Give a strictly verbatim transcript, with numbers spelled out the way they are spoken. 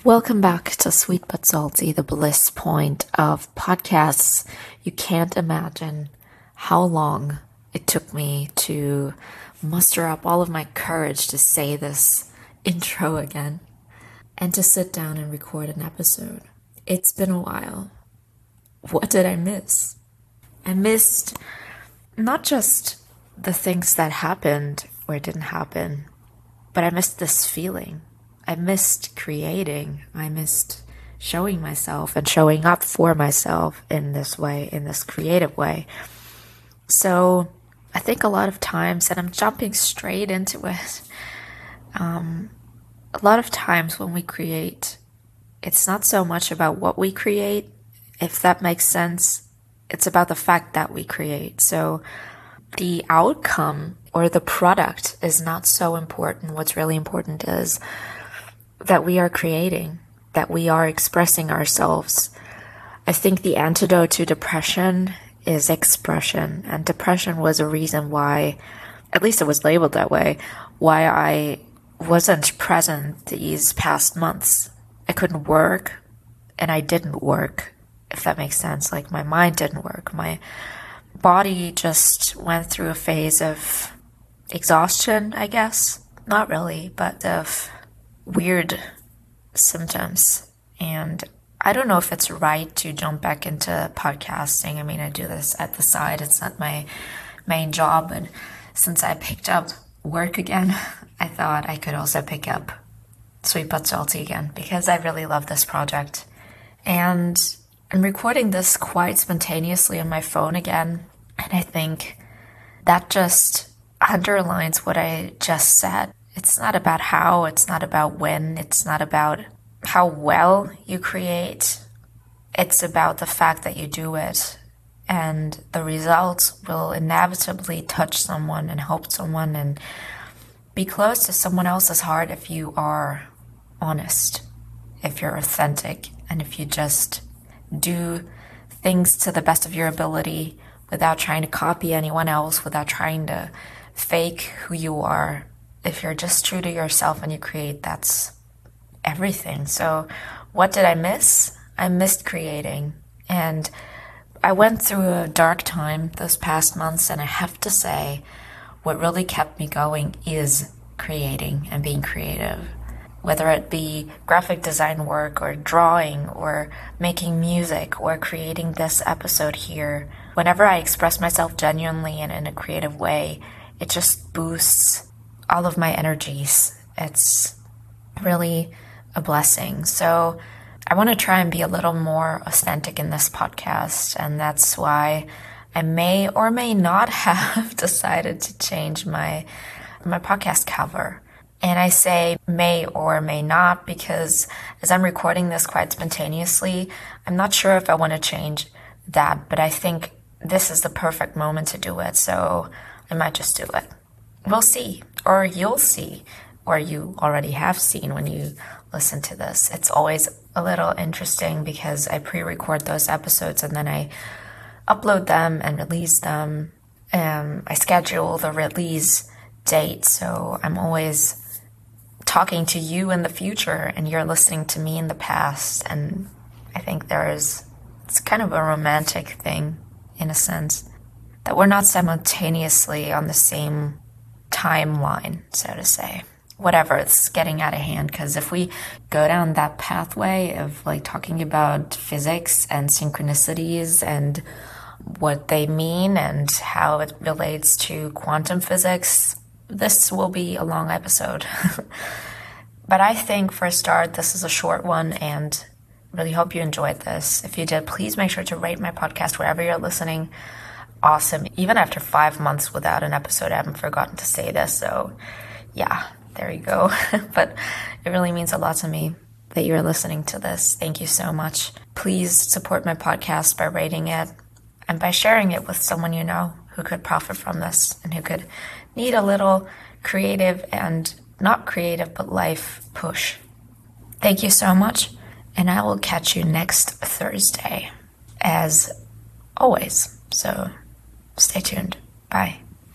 Welcome back to Sweet But Salty, the bliss point of podcasts. You can't imagine how long it took me to muster up all of my courage to say this intro again and to sit down and record an episode. It's been a while. What did I miss? I missed not just the things that happened or didn't happen, but I missed this feeling. I missed creating. I missed showing myself and showing up for myself in this way, in this creative way. So I think a lot of times, and I'm jumping straight into it, um, a lot of times when we create, it's not so much about what we create, if that makes sense. It's about the fact that we create. So the outcome or the product is not so important. What's really important is that we are creating, that we are expressing ourselves. I think the antidote to depression is expression, and depression was a reason why, at least it was labeled that way, why I wasn't present these past months. I couldn't work, and I didn't work, if that makes sense. Like, my mind didn't work. My body just went through a phase of exhaustion, I guess. Not really, but of weird symptoms. And I don't know if it's right to jump back into podcasting. I mean, I do this at the side. It's not my main job. And since I picked up work again, I thought I could also pick up Sweet But Salty again, because I really love this project. And I'm recording this quite spontaneously on my phone again. And I think that just underlines what I just said. It's not about how, it's not about when, it's not about how well you create. It's about the fact that you do it, and the results will inevitably touch someone and help someone and be close to someone else's heart if you are honest, if you're authentic, and if you just do things to the best of your ability without trying to copy anyone else, without trying to fake who you are. If you're just true to yourself and you create, that's everything. So what did I miss? I missed creating. And I went through a dark time those past months, and I have to say, what really kept me going is creating and being creative. Whether it be graphic design work or drawing or making music or creating this episode here. Whenever I express myself genuinely and in a creative way, it just boosts all of my energies. It's really a blessing. So I want to try and be a little more authentic in this podcast, and that's why I may or may not have decided to change my my podcast cover. And I say may or may not because as I'm recording this quite spontaneously, I'm not sure if I want to change that, but I think this is the perfect moment to do it, so I might just do it. We'll see, or you'll see, or you already have seen when you listen to this. It's always a little interesting because I pre-record those episodes and then I upload them and release them. Um, I schedule the release date, so I'm always talking to you in the future and you're listening to me in the past. And I think there's, it's kind of a romantic thing in a sense, that we're not simultaneously on the same timeline, so to say. Whatever, it's getting out of hand, because if we go down that pathway of like talking about physics and synchronicities and what they mean and how it relates to quantum physics, this will be a long episode. But I think for a start, this is a short one, and really hope you enjoyed this. If you did, please make sure to rate my podcast wherever you're listening. Awesome. Even after five months without an episode, I haven't forgotten to say this. So yeah, there you go. But it really means a lot to me that you're listening to this. Thank you so much. Please support my podcast by rating it and by sharing it with someone you know who could profit from this and who could need a little creative and not creative, but life push. Thank you so much. And I will catch you next Thursday as always. So stay tuned. Bye.